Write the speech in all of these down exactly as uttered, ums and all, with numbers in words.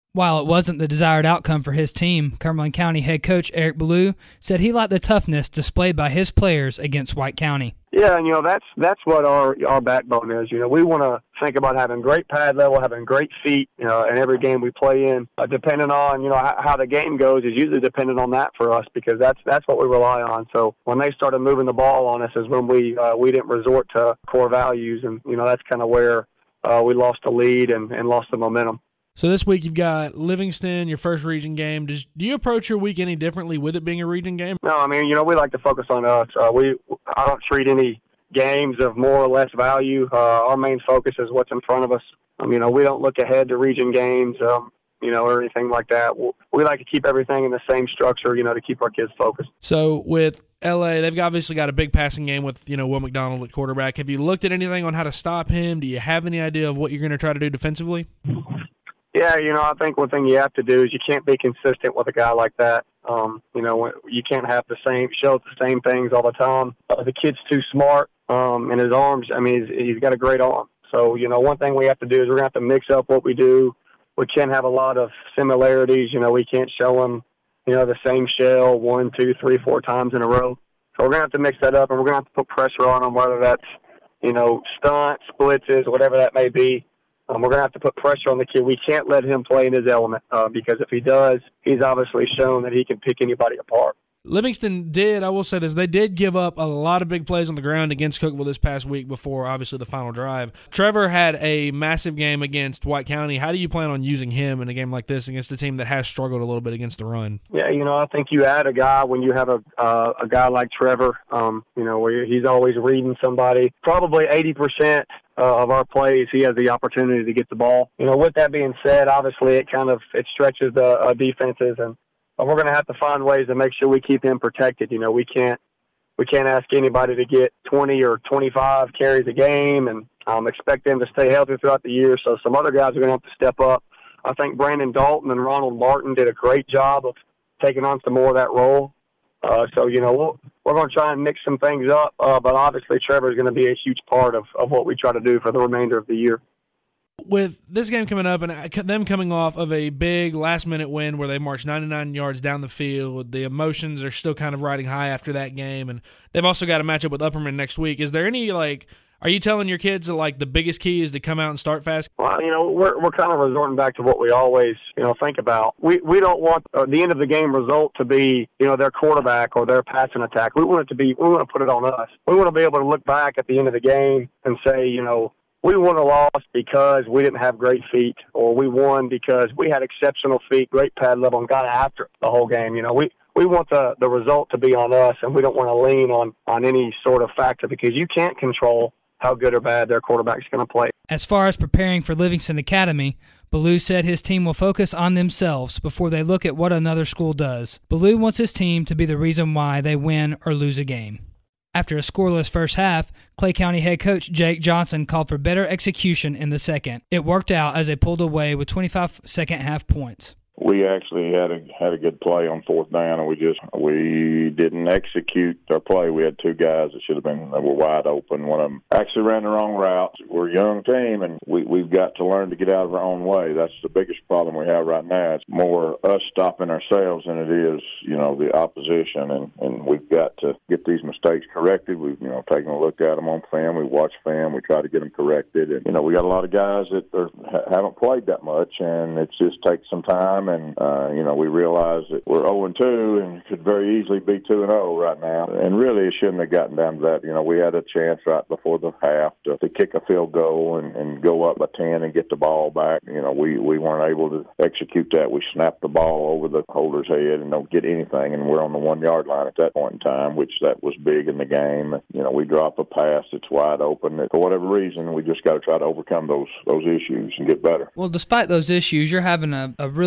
While it wasn't the desired outcome for his team, Cumberland County head coach Eric Ballou said he liked the toughness displayed by his players against White County. Yeah, and you know that's that's what our our backbone is. You know, we want to think about having great pad level, having great feet, you know, in every game we play in. Uh, depending on you know how, how the game goes is usually dependent on that for us because that's that's what we rely on. So when they started moving the ball on us is when we uh, we didn't resort to core values, and you know that's kind of where uh, we lost the lead and, and lost the momentum. So this week you've got Livingston, your first region game. Does, do you approach your week any differently with it being a region game? No, I mean, you know, we like to focus on us. Uh, we I don't treat any games of more or less value. Uh, our main focus is what's in front of us. Um, you know, we don't look ahead to region games, um, you know, or anything like that. We, we like to keep everything in the same structure, you know, to keep our kids focused. So with L A, they've obviously got a big passing game with, you know, Will McDonald at quarterback. Have you looked at anything on how to stop him? Do you have any idea of what you're going to try to do defensively? Yeah, you know, I think one thing you have to do is you can't be consistent with a guy like that. Um, you know, you can't have the same, show the same things all the time. Uh, the kid's too smart, um, and his arms, I mean, he's, he's got a great arm. So, you know, one thing we have to do is we're going to have to mix up what we do. We can't have a lot of similarities. You know, we can't show them, you know, the same shell one, two, three, four times in a row. So we're going to have to mix that up, and we're going to have to put pressure on them, whether that's, you know, stunts, blitzes, whatever that may be. Um, we're going to have to put pressure on the kid. We can't let him play in his element uh, because if he does, he's obviously shown that he can pick anybody apart. Livingston did, I will say this, they did give up a lot of big plays on the ground against Cookeville this past week before, obviously, the final drive. Trevor had a massive game against White County. How do you plan on using him in a game like this against a team that has struggled a little bit against the run? Yeah, you know, I think you add a guy when you have a uh, a guy like Trevor, um, you know, where he's always reading somebody. Probably eighty percent uh, of our plays, he has the opportunity to get the ball. You know, with that being said, obviously it kind of it stretches the uh, defenses, and uh, we're going to have to find ways to make sure we keep him protected. You know, we can't we can't ask anybody to get twenty or twenty-five carries a game and um, expect them to stay healthy throughout the year. So some other guys are going to have to step up. I think Brandon Dalton and Ronald Martin did a great job of taking on some more of that role. Uh, so, you know, we'll, we're going to try and mix some things up, uh, but obviously Trevor is going to be a huge part of, of what we try to do for the remainder of the year. With this game coming up and them coming off of a big last-minute win where they marched ninety-nine yards down the field, the emotions are still kind of riding high after that game, and they've also got a matchup with Upperman next week. Is there any, like, are you telling your kids that, like, the biggest key is to come out and start fast? Well, you know, we're we're kind of resorting back to what we always, you know, think about. We we don't want uh, the end of the game result to be, you know, their quarterback or their passing attack. We want it to be, we want to put it on us. We want to be able to look back at the end of the game and say, you know, we won or lost because we didn't have great feet, or we won because we had exceptional feet, great pad level, and got after it the whole game. You know, we, we want the, the result to be on us, and we don't want to lean on, on any sort of factor because you can't control how good or bad their quarterback's going to play. As far as preparing for Livingston Academy, Ballou said his team will focus on themselves before they look at what another school does. Ballou wants his team to be the reason why they win or lose a game. After a scoreless first half, Clay County head coach Jake Johnson called for better execution in the second. It worked out as they pulled away with twenty-five second half points. We actually had a had a good play on fourth down, and we just we didn't execute our play. We had two guys that should have been that were wide open. One of them actually ran the wrong route. We're a young team, and we we've got to learn to get out of our own way. That's the biggest problem we have right now. It's more us stopping ourselves than it is, you know, the opposition. And, and we've got to get these mistakes corrected. We've you know taken a look at them on film. We watch film. We try to get them corrected. And you know we got a lot of guys that are, haven't played that much, and it just takes some time. And, uh, you know, we realize that we're oh and two and could very easily be two and oh right now. And really, it shouldn't have gotten down to that. You know, we had a chance right before the half to, to kick a field goal and, and go up by ten and get the ball back. You know, we, we weren't able to execute that. We snapped the ball over the holder's head and don't get anything. And we're on the one-yard line at that point in time, which that was big in the game. You know, we drop a pass that's wide open. For whatever reason, we just got to try to overcome those, those issues and get better. Well, despite those issues, you're having a, a really good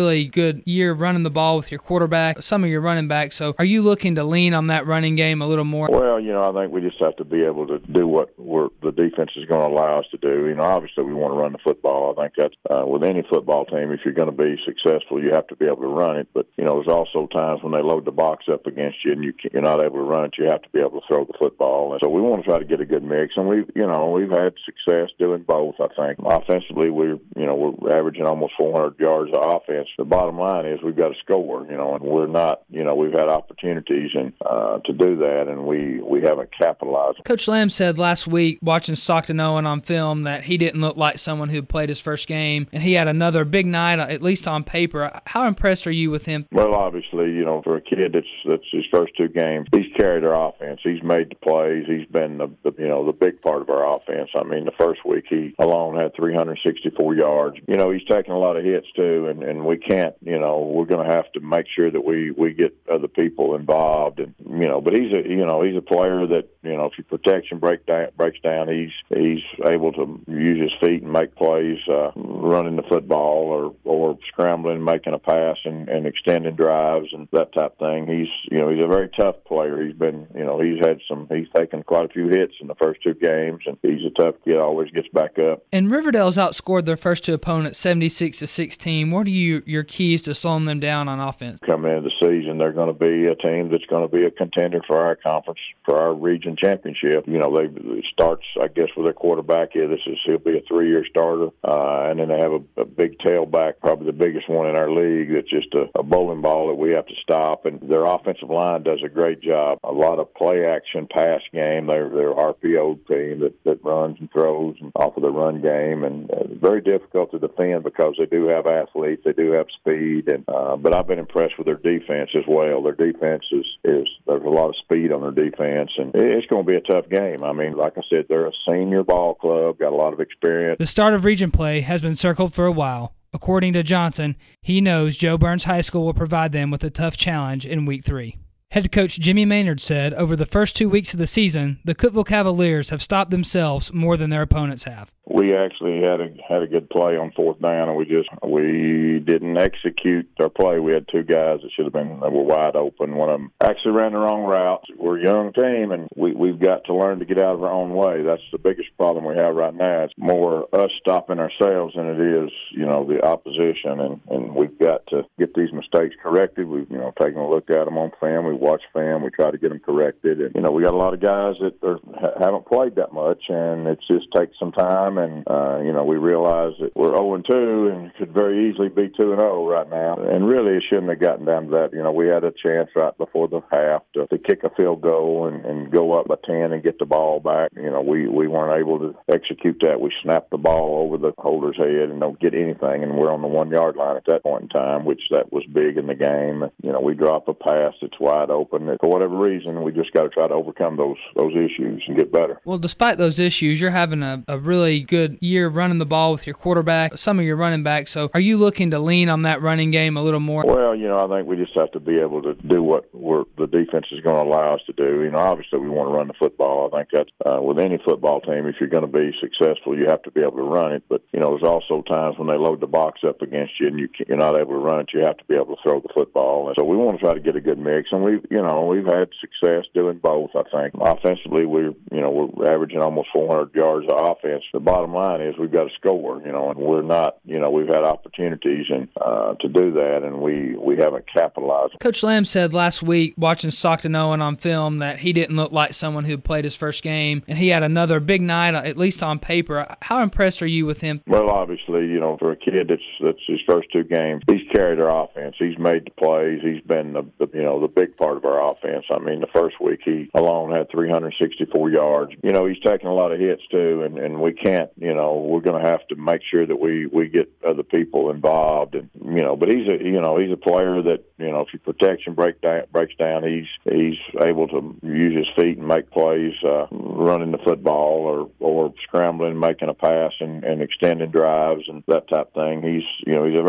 good year running the ball with your quarterback, some of your running backs. So are you looking to lean on that running game a little more? Well, you know, I think we just have to be able to do what we're, the defense is going to allow us to do. You know, obviously we want to run the football. I think that's uh, with any football team, if you're going to be successful, you have to be able to run it. But, you know, there's also times when they load the box up against you and you, you're not able to run it, you have to be able to throw the football. And so we want to try to get a good mix. And we've, you know, we've had success doing both, I think. Offensively, we're, you know, we're averaging almost four hundred yards of offense. The bottom line is we've got to score, you know, and we're not, you know, we've had opportunities and uh, to do that, and we, we haven't capitalized. Coach Lamb said last week, watching Stockton Owen on film, that he didn't look like someone who played his first game, and he had another big night, at least on paper. How impressed are you with him? Well, obviously, you know, for a kid that's that's his first two games, he's carried our offense. He's made the plays. He's been the, the you know the big part of our offense. I mean, the first week he alone had three hundred sixty-four yards. You know, he's taking a lot of hits too, and, and we can't. You know, we're going to have to make sure that we we get other people involved, and you know, but he's a you know he's a player that you know if you protect and break down breaks down, he's he's able to use his feet and make plays, uh, running the football or or scrambling, making a pass, and, and extending drives and that type of thing. He's you know he's a very tough player. He's been you know he's had some he's taken quite a few hits in the first two games, and he's a tough kid. Always gets back up. And Riverdale's outscored their first two opponents seventy-six to sixteen. What are you, your keys to slowing them down on offense? Coming into the season, they're going to be a team that's going to be a contender for our conference, for our region championship. You know, they it starts, I guess, with their quarterback. Yeah, this is he'll be a three-year starter, uh, and then they have a, a big tailback, probably the biggest one in our league. That's just a, a bowling ball that we have to stop. And their offensive line does a great job. A lot of play action, pass game. They're they're R P O team that, that runs and throws and off of the run game, and uh, very difficult to defend because they do have athletes, they do have speed, and uh, but I've been impressed with their defense as well. Their defense is, is there's a lot of speed on their defense, and it's going to be a tough game. I mean, like I said, they're a senior ball club, got a lot of experience. The start of region play has been circled for a while. According to Johnson, he knows Joe Burns High School will provide them with a tough challenge in week three. Head coach Jimmy Maynard said over the first two weeks of the season, the Cookeville Cavaliers have stopped themselves more than their opponents have. We actually had a had a good play on fourth down, and we just we didn't execute our play. We had two guys that should have been that were wide open. One of them actually ran the wrong route. We're a young team, and we we've got to learn to get out of our own way. That's the biggest problem we have right now. It's more us stopping ourselves than it is, you know, the opposition, and and we've got to get these mistakes corrected. We've you know taken a look at them on film. We watch film. We try to get them corrected, and you know we got a lot of guys that are, haven't played that much, and it just takes some time. And, uh, you know, we realize that we're oh and two and could very easily be two and oh right now. And really, it shouldn't have gotten down to that. You know, we had a chance right before the half to, to kick a field goal and, and go up by ten and get the ball back. You know, we, we weren't able to execute that. We snapped the ball over the holder's head and don't get anything. And we're on the one-yard line at that point in time, which that was big in the game. You know, we drop a pass that's wide open. For whatever reason, we just got to try to overcome those those issues and get better. Well, despite those issues, you're having a, a really good year running the ball with your quarterback, some of your running backs. So are you looking to lean on that running game a little more? Well, you know, I think we just have to be able to do what we're, the defense is going to allow us to do. You know, obviously we want to run the football. I think that's uh, with any football team, if you're going to be successful, you have to be able to run it. But, you know, there's also times when they load the box up against you and you you're not able to run it, you have to be able to throw the football. And so we want to try to get a good mix. And we've, you know, we've had success doing both, I think. Offensively, we're, you know, we're averaging almost four hundred yards of offense. The bottom line is we've got to score, you know, and we're not, you know, we've had opportunities and uh, to do that, and we, we haven't capitalized. Coach Lamb said last week, watching Stockton Owen on film, that he didn't look like someone who played his first game, and he had another big night, at least on paper. How impressed are you with him? Well, obviously, you know, for a kid that's that's his first two games, he's carried our offense. He's made the plays. He's been the, the you know the big part of our offense. I mean, the first week he alone had three hundred sixty-four yards. You know, he's taking a lot of hits too, and, and we can't, you know, we're going to have to make sure that we, we get other people involved, and you know, but he's a you know he's a player that you know if he protects and break down breaks down, he's he's able to use his feet and make plays, uh, running the football or or scrambling, making a pass, and, and extending drives and that type of thing. He's you know he's a very tough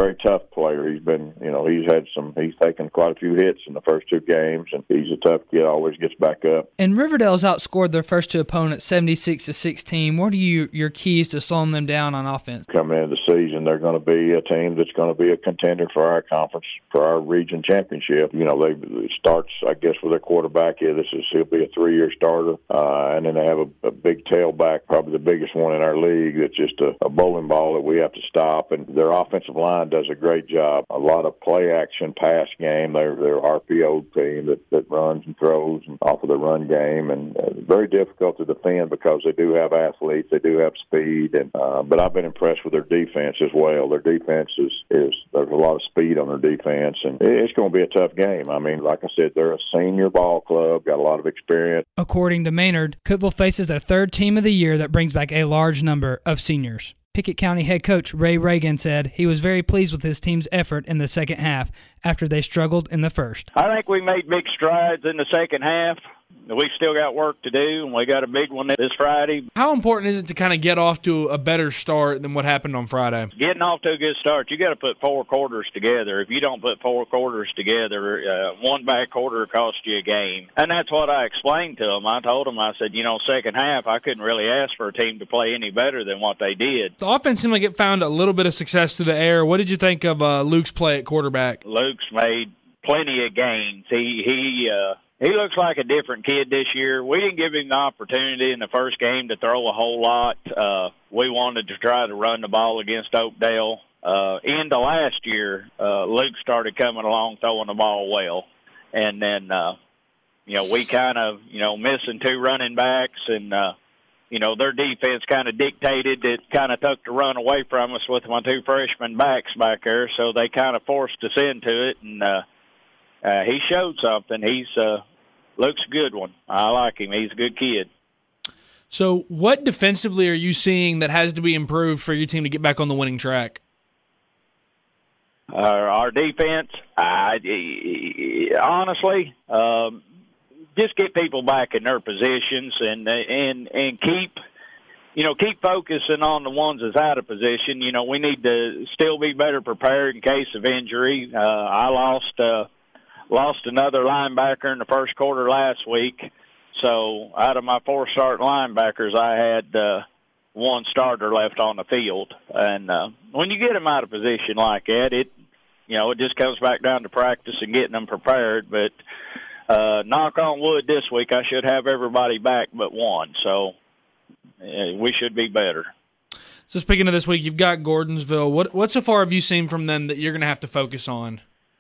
tough player. He's been, you know, he's had some, he's taken quite a few hits in the first two games, and he's a tough kid, always gets back up. And Riverdale's outscored their first two opponents seventy-six to sixteen. What are you, your keys to slowing them down on offense? Coming into the season, they're going to be a team that's going to be a contender for our conference, for our region championship. You know, they it starts, I guess, with their quarterback. Yeah, this is he'll be a three-year starter, uh, and then they have a, a big tailback, probably the biggest one in our league. That's just a, a bowling ball that we have to stop. And their offensive line does a great job. A lot of play action, pass game. They're they're R P O team that, that runs and throws and off of the run game, and uh, very difficult to defend because they do have athletes, they do have speed. And uh, but I've been impressed with their defense as well. Their defense is is there's a lot of speed on their defense, and it's going to be a tough game. I mean, like I said, they're a senior ball club, got a lot of experience. According to Maynard, Cookeville faces their third team of the year that brings back a large number of seniors. Pickett County head coach Ray Reagan said he was very pleased with his team's effort in the second half after they struggled in the first. I think we made big strides in the second half. We still got work to do, and we got a big one this Friday. How important is it to kind of get off to a better start than what happened on Friday? Getting off to a good start, you got to put four quarters together. If you don't put four quarters together, uh, one bad quarter costs you a game. And that's what I explained to them. I told them, I said, you know, second half, I couldn't really ask for a team to play any better than what they did. The offense seemed like it found a little bit of success through the air. What did you think of uh, Luke's play at quarterback? Luke's made plenty of gains. He, he, uh, He looks like a different kid this year. We didn't give him the opportunity in the first game to throw a whole lot. Uh, we wanted to try to run the ball against Oakdale. Uh, into last year, uh, Luke started coming along throwing the ball well. And then, uh, you know, we kind of, you know, missing two running backs, and, uh, you know, their defense kind of dictated it, kind of took the run away from us with my two freshman backs back there. So they kind of forced us into it, and, uh, Uh, he showed something. He's uh, Luke's a good one. I like him. He's a good kid. So what defensively are you seeing that has to be improved for your team to get back on the winning track? Uh, our defense, I, honestly, um, just get people back in their positions and and and keep, you know, keep focusing on the ones that's out of position. You know, we need to still be better prepared in case of injury. Uh, I lost. Uh, Lost another linebacker in the first quarter last week. So out of my four starting linebackers, I had uh, one starter left on the field. And uh, when you get them out of position like that, it, you know, it just comes back down to practice and getting them prepared. But uh, knock on wood, this week I should have everybody back but one. So uh, we should be better. So speaking of this week, you've got Gordonsville. What what so far have you seen from them that you're going to have to focus on?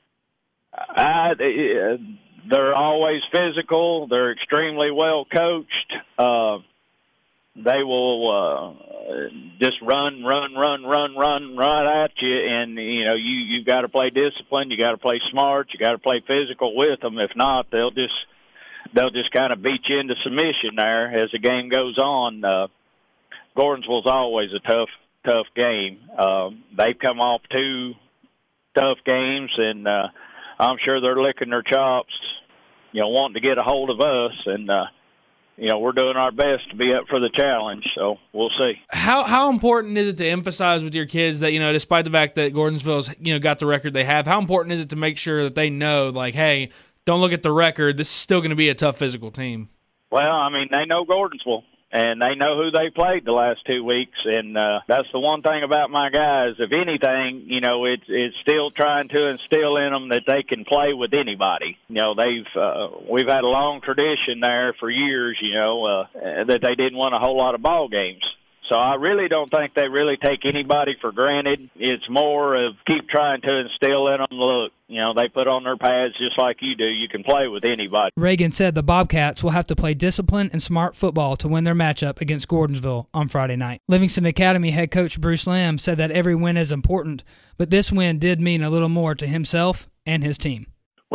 Uh, they're always physical. They're extremely well coached. Uh, they will uh, just run, run, run, run, run, run at you, and you know you you got to play disciplined. You got to play smart. You got to play physical with them. If not, they'll just they'll just kind of beat you into submission there as the game goes on. Uh, Gordonsville's always a tough, tough game. Uh, they've come off two tough games, and uh, I'm sure they're licking their chops, you know, wanting to get a hold of us, and uh, you know, we're doing our best to be up for the challenge. So we'll see. How how important is it to emphasize with your kids that, you know, despite the fact that Gordonsville's, you know, got the record they have, how important is it to make sure that they know, like, hey, don't look at the record. This is still going to be a tough physical team. Well, I mean, they know Gordonsville. And they know who they played the last two weeks, and uh, that's the one thing about my guys. If anything, you know, it's it's still trying to instill in them that they can play with anybody. You know, they've uh, we've had a long tradition there for years. You know, uh, that they didn't win a whole lot of ball games. So I really don't think they really take anybody for granted. It's more of keep trying to instill in them, look, you know, they put on their pads just like you do. You can play with anybody. Reagan said the Bobcats will have to play disciplined and smart football to win their matchup against Gordonsville on Friday night. Livingston Academy head coach Bruce Lamb said that every win is important, but this win did mean a little more to himself and his team. Well, you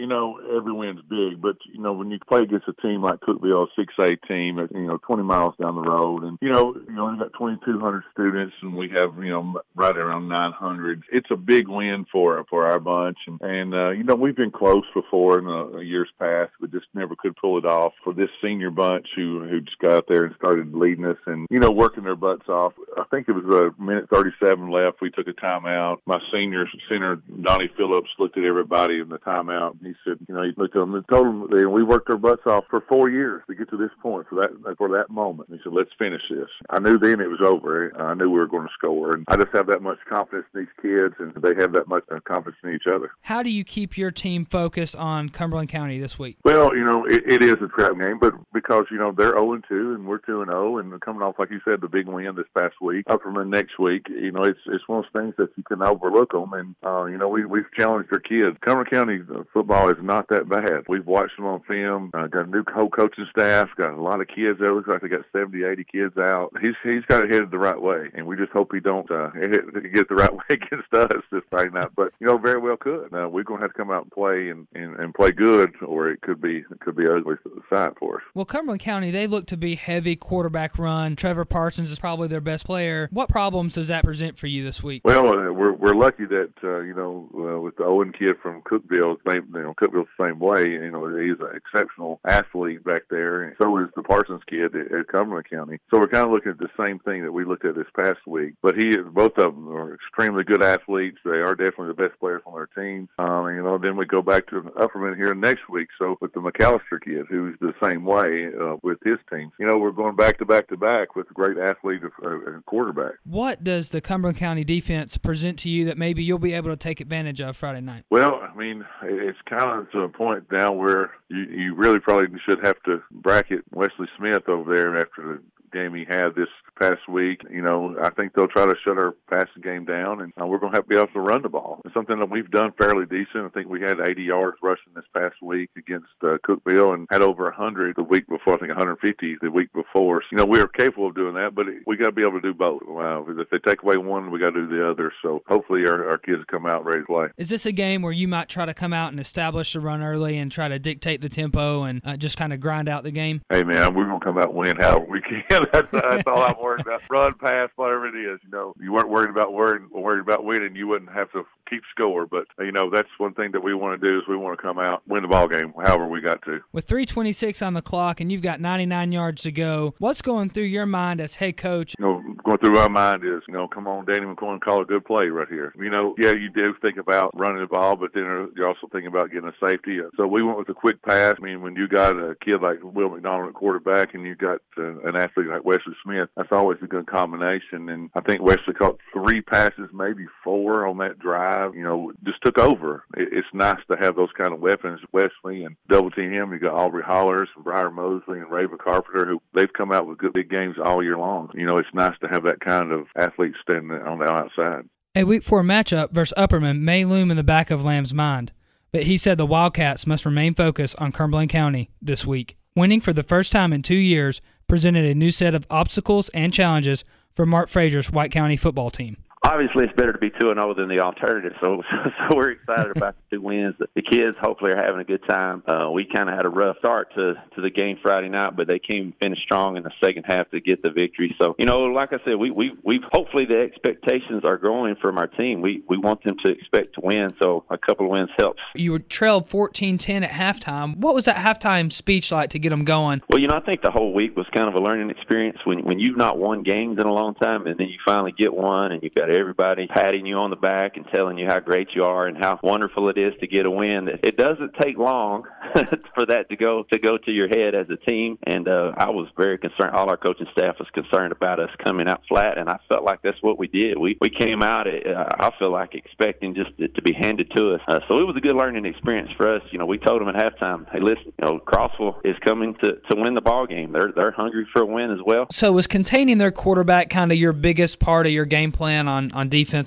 you know, every win's big, but, you know, when you play against a team like Cookeville, a six A team, you know, twenty miles down the road, and, you know, you only got twenty-two hundred students, and we have, you know, right around nine hundred. It's a big win for for our bunch, and, and uh, you know, we've been close before in the years past, but just never could pull it off. For this senior bunch who, who just got out there and started leading us and, you know, working their butts off. I think it was a minute thirty-seven left. We took a timeout. My senior center, Donnie Phillips, looked at everybody in the timeout, and he said, you know, he looked at them and told them, you know, we worked our butts off for four years to get to this point, for that for that moment. And he said, let's finish this. I knew then it was over. I knew we were going to score, and I just have that much confidence in these kids, and they have that much confidence in each other. How do you keep your team focused on Cumberland County this week? Well, you know, it, it is a trap game, but because, you know, they're oh and two and we're two and oh, and coming off, like you said, the big win this past week, Upperman next week, you know, it's it's one of those things that you can overlook them, and, uh, you know, we, we've challenged our kids. Cumberland County football is not that bad. We've watched them on film, uh, got a new whole coaching staff, got a lot of kids there. It looks like they got seventy, eighty kids out. He's he's got it headed the right way, and we just hope he don't uh, get the right way against us this Friday night. But, you know, very well could. Uh, we're going to have to come out and play and, and, and play good, or it could be it could be an ugly sight for us. Well, Cumberland County, they look to be heavy quarterback run. Trevor Parsons is probably their best player. What problems does that present for you this week? Well, uh, we're we're lucky that uh, you know uh, with the Owen kid from Cookeville, same you know Cookeville's the same way. You know, he's an exceptional athlete back there, and so is the Parsons kid at, at Cumberland County. So we're kind of looking at the same thing that we looked at this past week. But he, both of them are extremely good athletes. They are definitely the best players on their team. Um, you know, then we go back to Upperman here next week. So with the McAllister kid, who's the same way uh, with his team, you know, we're going back to back to back with a great athlete and quarterback. What does the Cumberland County defense present to you that maybe you'll be able to take advantage of Friday night? Well, I mean, it's kind of to a point now where you, you really probably should have to bracket Wesley Smith over there after the game he had this past week. You know, I think they'll try to shut our passing game down, and uh, we're going to have to be able to run the ball. It's something that we've done fairly decent. I think we had eighty yards rushing this past week against uh, Cookeville, and had over one hundred the week before. I think one hundred fifty the week before. So, you know, we are capable of doing that, but we got to be able to do both. Uh, if they take away one, we got to do the other. So hopefully our, our kids come out ready to play. Is this a game where you might try to come out and establish the run early and try to dictate the tempo and uh, just kind of grind out the game? Hey, man, we're going to come out and win however we can. that's, that's all I'm worried about. Run, pass, whatever it is. You know, you weren't worried about worried, worried about winning. You wouldn't have to keep score. But, you know, that's one thing that we want to do is we want to come out, win the ball game however we got to. With three twenty-six on the clock and you've got ninety-nine yards to go, what's going through your mind as head coach? You know, going through our mind is, you know, come on, Danny McCoy, call a good play right here. You know, yeah, you do think about running the ball, but then you're also thinking about getting a safety. So we went with a quick pass. I mean, when you got a kid like Will McDonald at quarterback and you got uh, an athlete like Wesley Smith, that's always a good combination. And I think Wesley caught three passes, maybe four on that drive. You know, just took over. It, it's nice to have those kind of weapons. Wesley and double team him. You got Aubrey Hollers, and Briar Mosley, and Raven Carpenter, who they've come out with good big games all year long. You know, it's nice to have that kind of athlete standing on the outside. A week four matchup versus Upperman may loom in the back of Lamb's mind, but he said the Wildcats must remain focused on Cumberland County this week. Winning for the first time in two years presented a new set of obstacles and challenges for Mark Frazier's White County football team. Obviously, it's better to be two and oh than the alternative, so so we're excited about the two wins. The kids hopefully are having a good time. Uh, we kind of had a rough start to, to the game Friday night, but they came and finished strong in the second half to get the victory. So, you know, like I said, we we we hopefully the expectations are growing from our team. We we want them to expect to win, so a couple of wins helps. You were trailed fourteen ten at halftime. What was that halftime speech like to get them going? Well, you know, I think the whole week was kind of a learning experience. When when you've not won games in a long time, and then you finally get one, and you've got everybody patting you on the back and telling you how great you are and how wonderful it is to get a win. It doesn't take long for that to go to go to your head as a team, and uh, I was very concerned. All our coaching staff was concerned about us coming out flat, and I felt like that's what we did. We we came out, uh, I feel like, expecting just to, to be handed to us. Uh, so it was a good learning experience for us. You know, we told them at halftime, hey, listen, you know, Crossville is coming to, to win the ball game. They're they're hungry for a win as well. So was containing their quarterback kind of your biggest part of your game plan on, on defense? Well,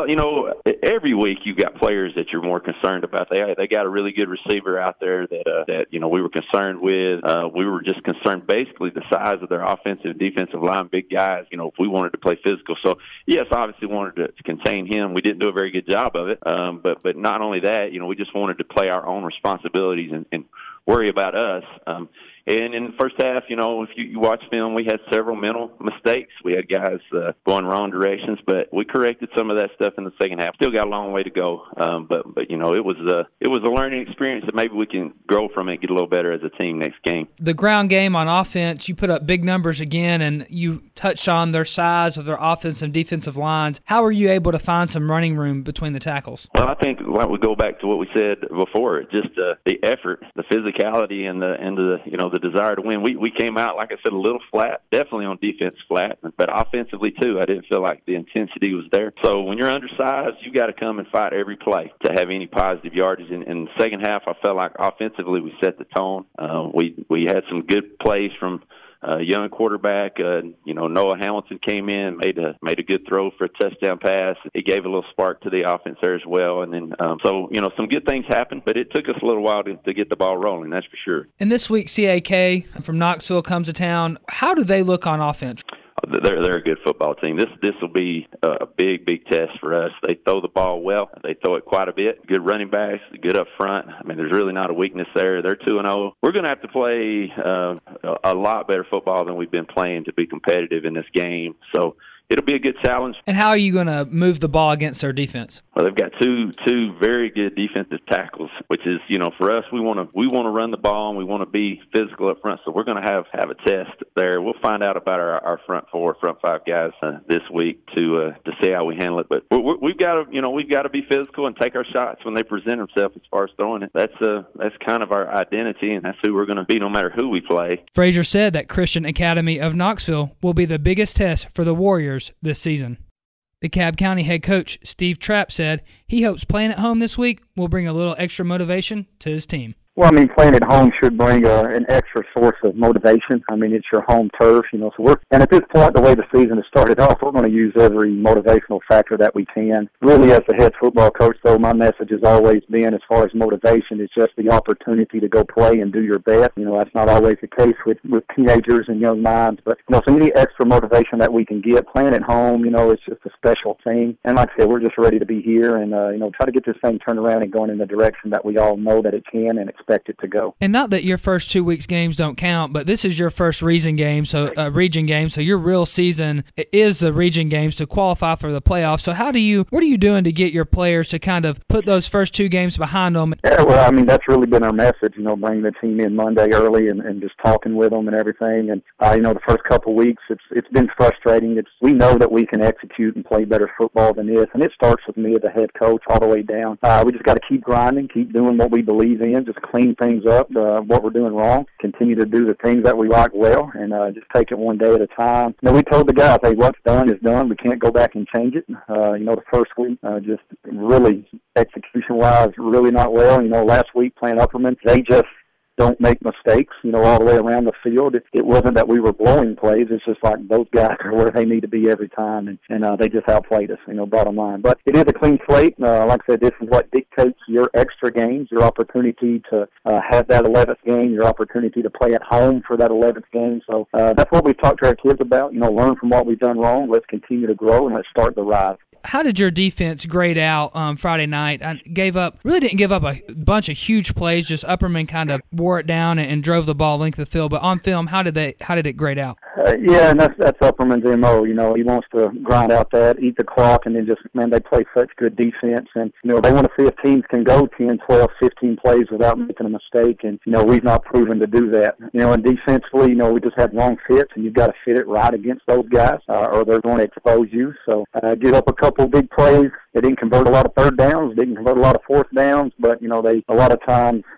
Well, you know, every week you got players that you're more concerned about. They they got a really good receiver out there that uh, that you know we were concerned with. Uh, we were just concerned basically the size of their offensive, defensive line, big guys. You know, if we wanted to play physical, so yes, obviously wanted to contain him. We didn't do a very good job of it, um, but but not only that, you know, we just wanted to play our own responsibilities and, and worry about us. Um, And in the first half, you know, if you, you watch film, we had several mental mistakes. We had guys uh, going wrong directions, but we corrected some of that stuff in the second half. Still got a long way to go, um, but but you know, it was a it was a learning experience that maybe we can grow from it, and get a little better as a team next game. The ground game on offense, you put up big numbers again, and you touched on their size of their offensive and defensive lines. How were you able to find some running room between the tackles? Well, I think like we go back to what we said before, just uh, the effort, the physicality, and the and the you know. the desire to win. We we came out, like I said, a little flat, definitely on defense flat, but offensively too, I didn't feel like the intensity was there. So when you're undersized, you got to come and fight every play to have any positive yardage. In, in the second half, I felt like offensively we set the tone. Uh, we we had some good plays from Uh, young quarterback, uh, you know, Noah Hamilton came in, made a made a good throw for a touchdown pass. He gave a little spark to the offense there as well. And then, um, so, you know, some good things happened, but it took us a little while to, to get the ball rolling, that's for sure. And this week, C A K from Knoxville comes to town. How do they look on offense? They're they're a good football team. This this will be a big big test for us. They throw the ball well. They throw it quite a bit. Good running backs, good up front. I mean, there's really not a weakness there. They're two and zero. We're going to have to play uh, a lot better football than we've been playing to be competitive in this game. So it'll be a good challenge. And how are you going to move the ball against their defense? Well, they've got two two very good defensive tackles, which is, you know, for us, we want to we want to run the ball and we want to be physical up front. So we're going to have have a test there. We'll find out about our, our front four, front five guys uh, this week to uh, to see how we handle it. But we're, we've got to, you know, we've got to be physical and take our shots when they present themselves as far as throwing it. That's uh that's kind of our identity, and that's who we're going to be no matter who we play. Frazier said that Christian Academy of Knoxville will be the biggest test for the Warriors this season. DeKalb County head coach Steve Trapp said he hopes playing at home this week will bring a little extra motivation to his team. Well, I mean, playing at home should bring a, an extra source of motivation. I mean, it's your home turf, you know. So we're, and at this point, the way the season has started off, we're going to use every motivational factor that we can. Really, as the head football coach, though, my message has always been, as far as motivation, it's just the opportunity to go play and do your best. You know, that's not always the case with with teenagers and young minds, but you know, so any extra motivation that we can get playing at home, you know, it's just a special thing. And like I said, we're just ready to be here and uh, you know, try to get this thing turned around and going in the direction that we all know that it can and expect it to go. And not that your first two weeks games don't count, but this is your first region game, so uh, region game. So your real season is the region games to qualify for the playoffs. So how do you, what are you doing to get your players to kind of put those first two games behind them? Yeah, well, I mean, that's really been our message. You know, bringing the team in Monday early and, and just talking with them and everything. And uh, you know, the first couple of weeks, it's it's been frustrating. It's we know that we can execute and play better football than this, and it starts with me as a head coach all the way down. Uh, we just got to keep grinding, keep doing what we believe in, just clean things up, uh, what we're doing wrong, continue to do the things that we like well, and uh, just take it one day at a time. You know, we told the guys, hey, what's done is done. We can't go back and change it. Uh, you know, the first week, uh, just really execution-wise, really not well. You know, last week playing Upperman, they just don't make mistakes, you know, all the way around the field. It, it wasn't that we were blowing plays. It's just like those guys are where they need to be every time, and, and uh, they just outplayed us, you know, bottom line. But it is a clean slate. Uh, like I said, this is what dictates your extra games, your opportunity to uh, have that eleventh game, your opportunity to play at home for that eleventh game. So uh, that's what we've talked to our kids about, you know, learn from what we've done wrong. Let's continue to grow, and let's start the rise. How did your defense grade out um, Friday night? I gave up, really didn't give up a bunch of huge plays. Just Upperman kind of wore it down and, and drove the ball length of the field. But on film, how did they? How did it grade out? Uh, yeah, and that's that's Upperman's M O. You know, he wants to grind out that, eat the clock, and then just, man, they play such good defense. And, you know, they want to see if teams can go ten, twelve, fifteen plays without making a mistake. And, you know, we've not proven to do that. You know, and defensively, you know, we just have wrong fits, and you've got to fit it right against those guys, uh, or they're going to expose you. So uh, give up a couple big plays. They didn't convert a lot of third downs, didn't convert a lot of fourth downs, but, you know, they a lot of times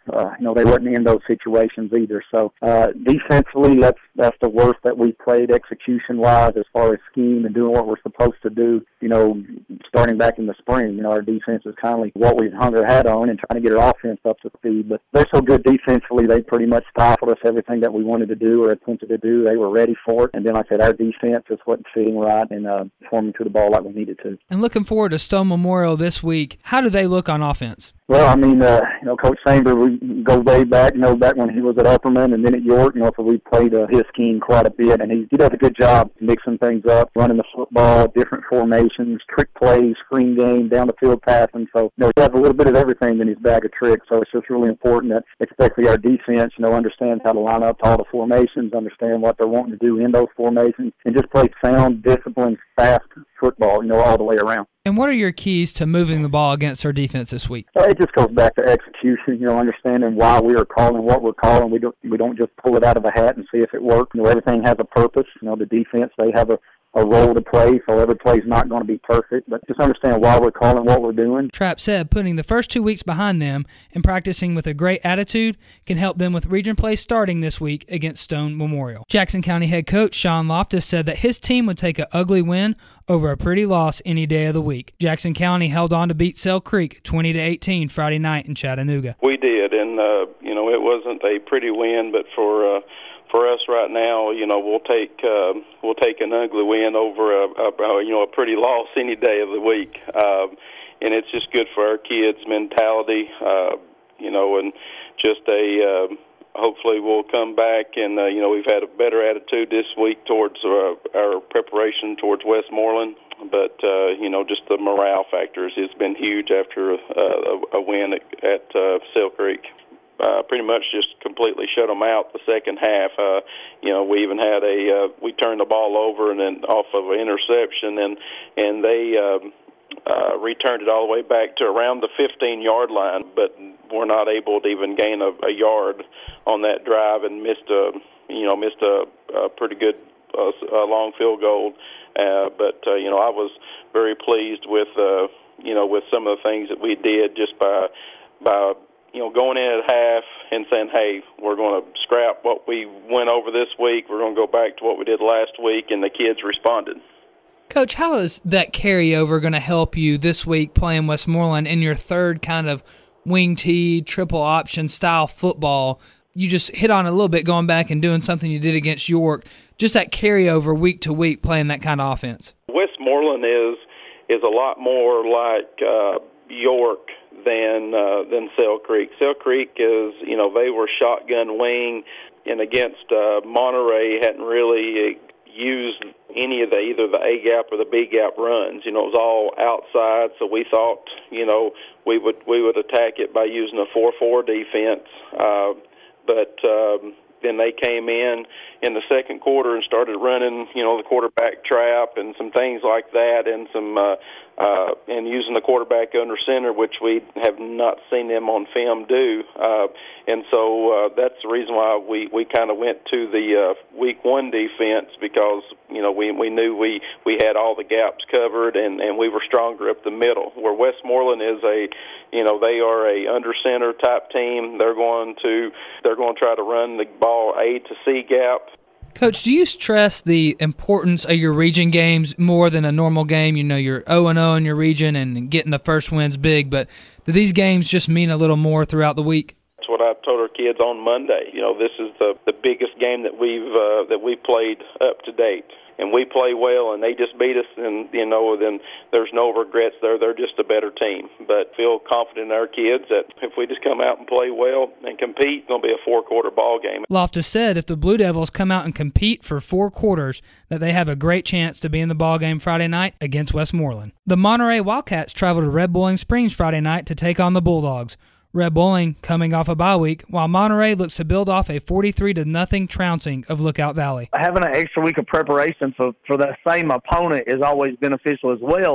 uh, you know, they wasn't in those situations either. So uh, defensively, that's that's the worst that we played execution-wise as far as scheme and doing what we're supposed to do, you know, starting back in the spring. You know, our defense is kind of like what we've hung our hat on and trying to get our offense up to speed. But they're so good defensively, they pretty much stifled us. Everything that we wanted to do or attempted to do, they were ready for it. And then, like I said, our defense just wasn't sitting right and uh, forming to the ball like we needed to. And looking forward to Stone Memorial this week, how do they look on offense? Well, I mean, uh, you know, Coach Sanger, we go way back, you know, back when he was at Upperman and then at York, you know, so we played uh, his scheme quite a bit, and he, he does a good job mixing things up, running the football, different formations, trick plays, screen game, down the field passing. So, you know, he has a little bit of everything in his bag of tricks, so it's just really important that, especially our defense, you know, understands how to line up to all the formations, understand what they're wanting to do in those formations, and just play sound, disciplined, fast football, you know, all the way around. And what are your keys to moving the ball against our defense this week? Uh, it just goes back to execution, you know, understanding why we are calling what we're calling. We don't we don't just pull it out of a hat and see if it works. You know, everything has a purpose. You know, the defense, they have a, a role to play, so every play is not going to be perfect. But just understand why we're calling what we're doing. Trapp said putting the first two weeks behind them and practicing with a great attitude can help them with region play starting this week against Stone Memorial. Jackson County head coach Sean Loftus said that his team would take an ugly win over a pretty loss any day of the week. Jackson County held on to beat Sale Creek twenty to eighteen Friday night in Chattanooga. We did, and uh, you know, it wasn't a pretty win, but for uh, for us right now, you know, we'll take uh, we'll take an ugly win over a, a you know a pretty loss any day of the week, uh, and it's just good for our kids' mentality, uh, you know, and just a. Uh, Hopefully we'll come back, and, uh, you know, we've had a better attitude this week towards uh, our preparation towards Westmoreland. But, uh, you know, just the morale factors has been huge after uh, a, a win at, at uh, Sale Creek. Uh, pretty much just completely shut them out the second half. Uh, you know, we even had a, uh, we turned the ball over and then off of an interception, and, and they um, uh, returned it all the way back to around the fifteen-yard line, but were not able to even gain a, a yard on that drive and missed a, you know, missed a, a pretty good uh, a long field goal. Uh, but, uh, you know, I was very pleased with, uh, you know, with some of the things that we did just by, by, you know, going in at half and saying, hey, we're going to scrap what we went over this week. We're going to go back to what we did last week, and the kids responded. Coach, how is that carryover going to help you this week playing Westmoreland in your third kind of wing T, triple option style football? You just hit on it a little bit going back and doing something you did against York. Just that carryover week to week playing that kind of offense. Westmoreland is is a lot more like uh, York than uh, than Sale Creek. Sale Creek is, you know, they were shotgun wing, and against uh, Monterey hadn't really used any of the either the A gap or the B gap runs. You know, it was all outside, so we thought, you know, we would we would attack it by using a four four defense. Uh, but um, then they came in in the second quarter and started running, you know, the quarterback trap and some things like that, and some uh, uh, and using the quarterback under center, which we have not seen them on film do. Uh, and so uh, that's the reason why we, we kind of went to the uh, week one defense, because, you know, we we knew we, we had all the gaps covered, and, and we were stronger up the middle. Where Westmoreland is a, you know, they are a under center type team. They're going to they're going to try to run the ball A to C gap. Coach, do you stress the importance of your region games more than a normal game? You know, you're oh and oh in your region and getting the first win's big, but do these games just mean a little more throughout the week? That's what I told our kids on Monday. You know, this is the, the biggest game that we've uh, that we played up to date. And we play well, and they just beat us, and, you know, then there's no regrets there. They're just a better team. But feel confident in our kids that if we just come out and play well and compete, it's going to be a four-quarter ball game. Loftus said if the Blue Devils come out and compete for four quarters, that they have a great chance to be in the ball game Friday night against Westmoreland. The Monterey Wildcats travel to Red Bowling Springs Friday night to take on the Bulldogs. Red Bowling coming off a bye week, while Monterey looks to build off a forty-three to nothing trouncing of Lookout Valley. Having an extra week of preparation for, for that same opponent is always beneficial as well.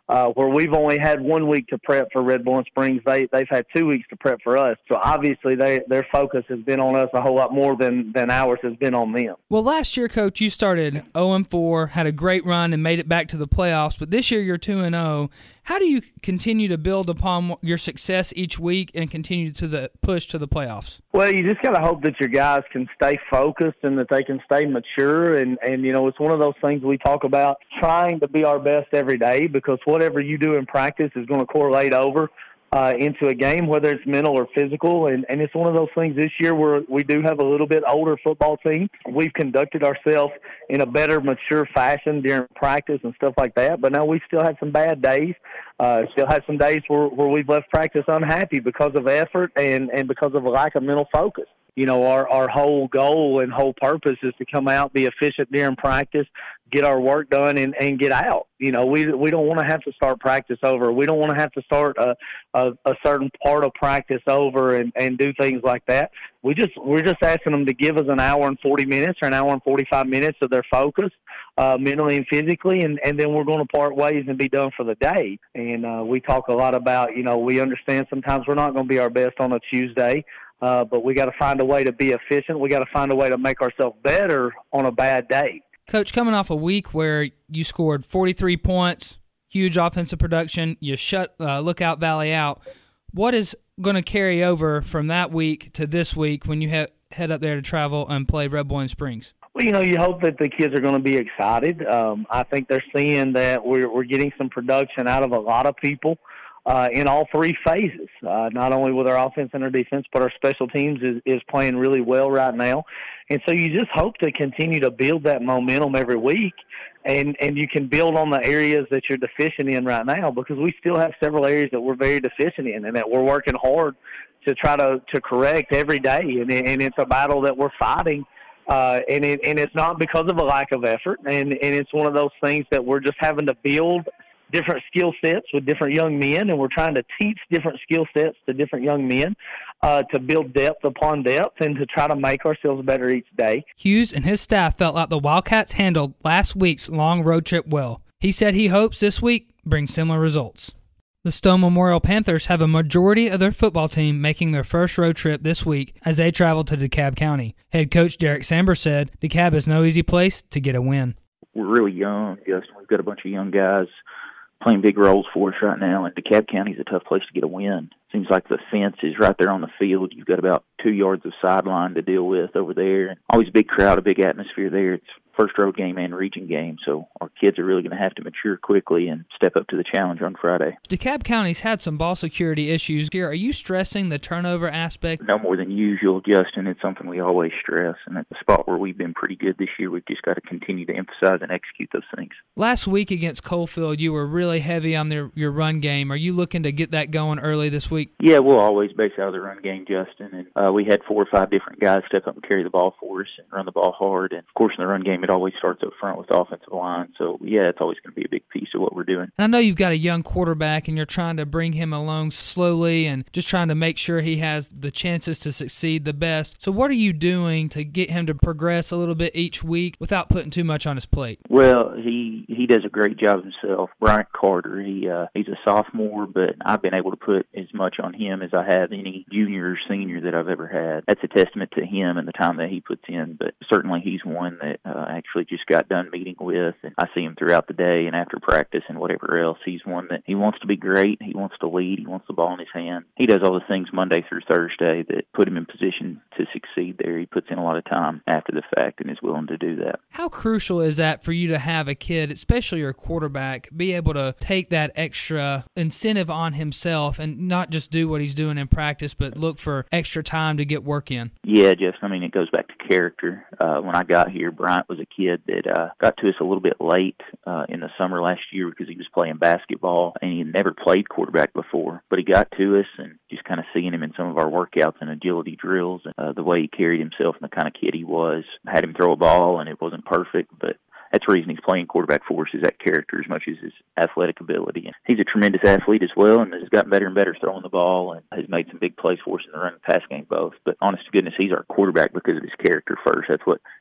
Uh, where we've only had one week to prep for Red Bowling Springs, they, they've had two weeks to prep for us. So obviously they, their focus has been on us a whole lot more than, than ours has been on them. Well, last year, Coach, you started oh and four, had a great run and made it back to the playoffs, but this year you're two and oh. How do you continue to build upon your success each week and continue to the push to the playoffs? Well, you just got to hope that your guys can stay focused and that they can stay mature. And, and, you know, it's one of those things we talk about, trying to be our best every day, because whatever you do in practice is going to correlate over uh, into a game, whether it's mental or physical. And, and it's one of those things this year where we do have a little bit older football team. We've conducted ourselves in a better, mature fashion during practice and stuff like that. But now we still had some bad days. Uh, still had some days where, where we've left practice unhappy because of effort and, and because of a lack of mental focus. You know, our, our whole goal and whole purpose is to come out, be efficient during practice, get our work done, and, and get out. You know, we we don't want to have to start practice over. We don't want to have to start a, a, a certain part of practice over and, and do things like that. We just, we're just asking them to give us an hour and forty minutes or an hour and forty-five minutes of their focus, uh, mentally and physically, and, and then we're going to part ways and be done for the day. And uh, we talk a lot about, you know, we understand sometimes we're not going to be our best on a Tuesday. Uh, but we got to find a way to be efficient. We got to find a way to make ourselves better on a bad day. Coach, coming off a week where you scored forty-three points, huge offensive production, you shut uh, Lookout Valley out, what is going to carry over from that week to this week when you he- head up there to travel and play Red Bowling Springs? Well, you know, you hope that the kids are going to be excited. Um, I think they're seeing that we're, we're getting some production out of a lot of people. Uh, in all three phases, uh, not only with our offense and our defense, but our special teams is, is playing really well right now. And so you just hope to continue to build that momentum every week, and, and you can build on the areas that you're deficient in right now, because we still have several areas that we're very deficient in and that we're working hard to try to, to correct every day. And, and it's a battle that we're fighting. Uh, and it, and it's not because of a lack of effort. And, and it's one of those things that we're just having to build different skill sets with different young men, and we're trying to teach different skill sets to different young men uh, to build depth upon depth and to try to make ourselves better each day. Hughes and his staff felt like the Wildcats handled last week's long road trip well. He said he hopes this week brings similar results. The Stone Memorial Panthers have a majority of their football team making their first road trip this week as they travel to DeKalb County. Head coach Derek Samber said DeKalb is no easy place to get a win. We're really young, Justin. We've got a bunch of young guys playing big roles for us right now, and DeKalb County is a tough place to get a win. Seems like the fence is right there on the field. You've got about two yards of sideline to deal with over there. And always a big crowd, a big atmosphere there. It's first road game and region game, so our kids are really going to have to mature quickly and step up to the challenge on Friday. DeKalb County's had some ball security issues here. Are you stressing the turnover aspect? No more than usual, Justin. It's something we always stress, and at the spot where we've been pretty good this year, we've just got to continue to emphasize and execute those things. Last week against Coalfield, you were really heavy on their, your run game. Are you looking to get that going early this week? Yeah, we'll always base out of the run game, Justin. And uh, we had four or five different guys step up and carry the ball for us and run the ball hard. And, of course, in the run game, it always starts up front with the offensive line. So, yeah, it's always going to be a big piece of what we're doing. And I know you've got a young quarterback, and you're trying to bring him along slowly and just trying to make sure he has the chances to succeed the best. So what are you doing to get him to progress a little bit each week without putting too much on his plate? Well, he, he does a great job himself. Bryant Carter, he uh, he's a sophomore, but I've been able to put as much on him as I have any junior or senior that I've ever had. That's a testament to him and the time that he puts in, but certainly he's one that uh, actually just got done meeting with, and I see him throughout the day and after practice and whatever else. He's one that he wants to be great, he wants to lead, he wants the ball in his hand. He does all the things Monday through Thursday that put him in position to succeed there. He puts in a lot of time after the fact and is willing to do that. How crucial is that for you to have a kid, especially your quarterback, be able to take that extra incentive on himself and not just do what he's doing in practice, but look for extra time to get work in? Yeah, Jeff, I mean, it goes back to character. Uh, when I got here, Bryant was a kid that uh, got to us a little bit late uh, in the summer last year because he was playing basketball, and he had never played quarterback before. But he got to us, and just kind of seeing him in some of our workouts and agility drills, and uh, the way he carried himself and the kind of kid he was. I had him throw a ball, and it wasn't perfect, but that's the reason he's playing quarterback for us, is that character as much as his athletic ability. And he's a tremendous athlete as well, and has gotten better and better throwing the ball and has made some big plays for us in the run and pass game both. But honest to goodness, he's our quarterback because of his character first. That's what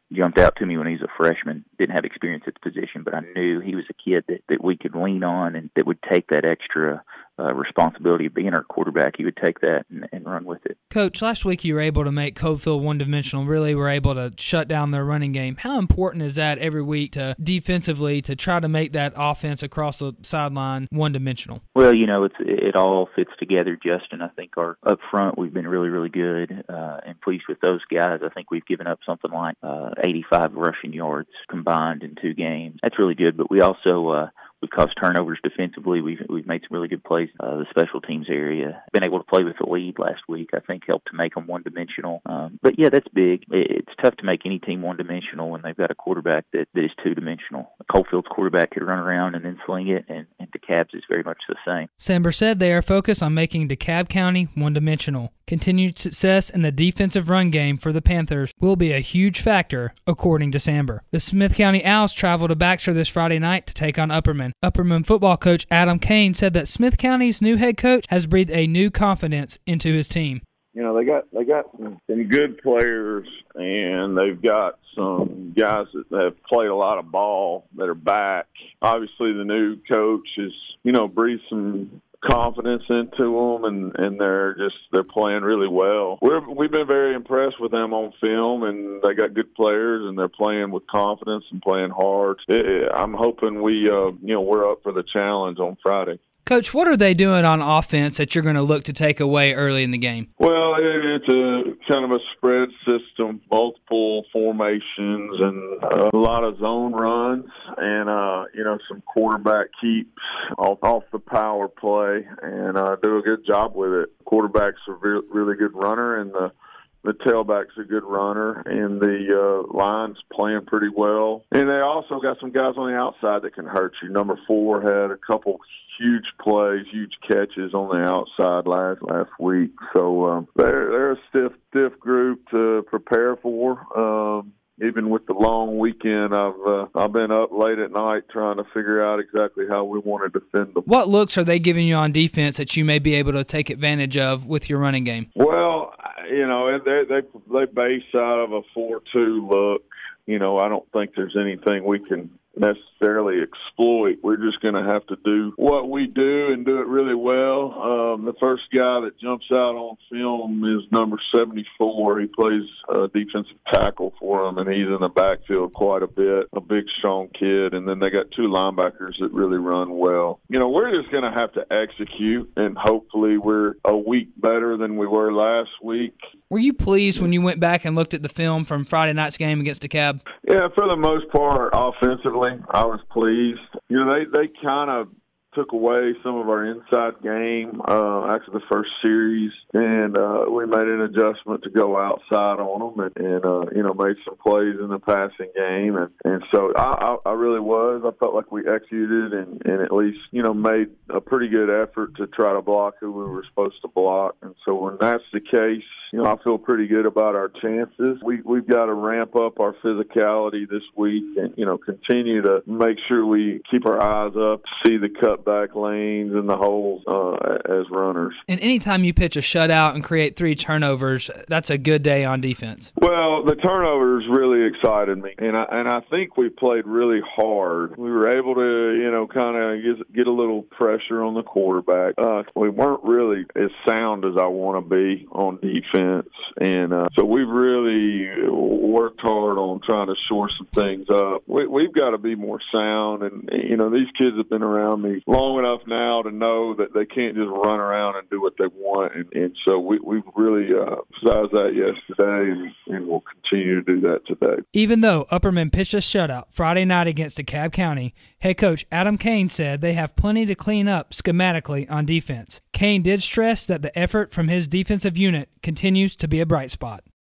jumped out to me when he was a freshman. Didn't have experience at the position, but I knew he was a kid that, that we could lean on and that would take that extra uh, responsibility of being our quarterback. He would take that and, and run with it. Coach, last week you were able to make Cofield one-dimensional, really were able to shut down their running game. How important is that every week to defensively to try to make that offense across the sideline one-dimensional? Well, you know, it's it all fits together, Justin. I think our up front, we've been really, really good uh, and pleased with those guys. I think we've given up something like uh, eighty-five rushing yards combined in two games. That's really good, but we also uh, we've caused turnovers defensively. We've we've made some really good plays. Uh, the special teams area, been able to play with the lead last week, I think helped to make them one-dimensional. Um, but yeah, that's big. It's tough to make any team one-dimensional when they've got a quarterback that, that is two-dimensional. Colefield's quarterback could run around and then sling it, and, and DeKalb's is very much the same. Samber said they are focused on making DeKalb County one-dimensional. Continued success in the defensive run game for the Panthers will be a huge factor, according to Samber. The Smith County Owls travel to Baxter this Friday night to take on Upperman. Upperman football coach Adam Kane said that Smith County's new head coach has breathed a new confidence into his team. You know, they got they got some, some good players, and they've got some guys that have played a lot of ball that are back. Obviously, the new coach has, you know, breathed some confidence into them, and, and they're just they're playing really well. We're, we've been very impressed with them on film, and they got good players, and they're playing with confidence and playing hard. It, I'm hoping we, uh, you know, we're up for the challenge on Friday. Coach, what are they doing on offense that you're going to look to take away early in the game? Well, it's a kind of a spread system, multiple formations, and a lot of zone runs, and uh, you know, some quarterback keeps off, off the power play, and uh, do a good job with it. Quarterback's a re- really good runner, and the The tailback's a good runner, and the uh, line's playing pretty well. And they also got some guys on the outside that can hurt you. Number four had a couple huge plays, huge catches on the outside last last week. So um, they're they're a stiff stiff group to prepare for. Um, Even with the long weekend, I've uh, I've been up late at night trying to figure out exactly how we want to defend them. What looks are they giving you on defense that you may be able to take advantage of with your running game? Well, you know, they they they base out of a four two look. You know, I don't think there's anything we can necessarily exploit. We're just going to have to do what we do and do it really well. Um, the first guy that jumps out on film is number seventy-four. He plays uh, defensive tackle for them, and he's in the backfield quite a bit, a big, strong kid. And then they got two linebackers that really run well. You know, we're just going to have to execute, and hopefully we're a week better than we were last week. Were you pleased when you went back and looked at the film from Friday night's game against DeKalb? Yeah, for the most part, offensively, I was pleased. You know, they, they kind of took away some of our inside game uh, after the first series, and uh, we made an adjustment to go outside on them, and, and uh, you know, made some plays in the passing game, and, and so I, I, I really was. I felt like we executed and, and at least, you know, made a pretty good effort to try to block who we were supposed to block, and so when that's the case, you know, I feel pretty good about our chances. We, we've got to ramp up our physicality this week and, you know, continue to make sure we keep our eyes up, see the cutback lanes and the holes uh, as runners. And anytime you pitch a shutout and create three turnovers, that's a good day on defense. Well, the turnovers really excited me, and I, and I think we played really hard. We were able to, you know, kind of get, get a little pressure on the quarterback. Uh, we weren't really as sound as I want to be on defense. And uh, so we've really worked hard on trying to shore some things up. We, we've got to be more sound. And, you know, these kids have been around me long enough now to know that they can't just run around and do what they want. And, and so we, we've really uh, emphasized that yesterday, and, and we'll continue to do that today. Even though Upperman pitched a shutout Friday night against DeKalb County, head coach Adam Kane said they have plenty to clean up schematically on defense. Kane did stress that the effort from his defensive unit continues to be a bright spot.